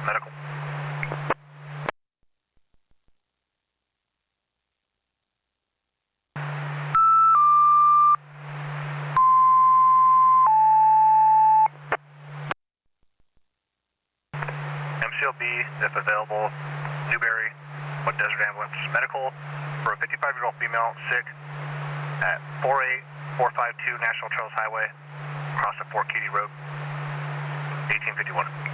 medical. MCLB, if available, Newberry, what Desert Ambulance, medical for a 55-year-old female, sick, at 48452 National Trails Highway, across the Fort Katy Road, 1851.